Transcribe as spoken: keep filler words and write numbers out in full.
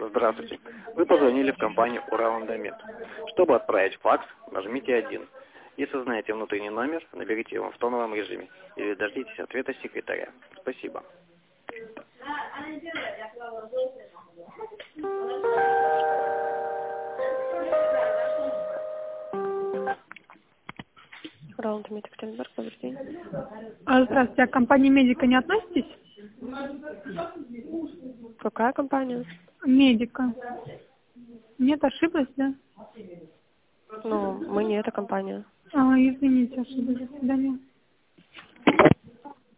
Здравствуйте. Вы позвонили в компанию Ураландомет. Чтобы отправить факс, нажмите один. Если знаете внутренний номер, наберите его в тоновом режиме или дождитесь ответа секретаря. Спасибо. Ураландомет, Екатеринбург, добрый день. А, здравствуйте, а к компании Медика не относитесь? Какая компания? Медика. Нет, ошиблась, да? Ну, мы не эта компания. А, извините, ошиблась. До свидания.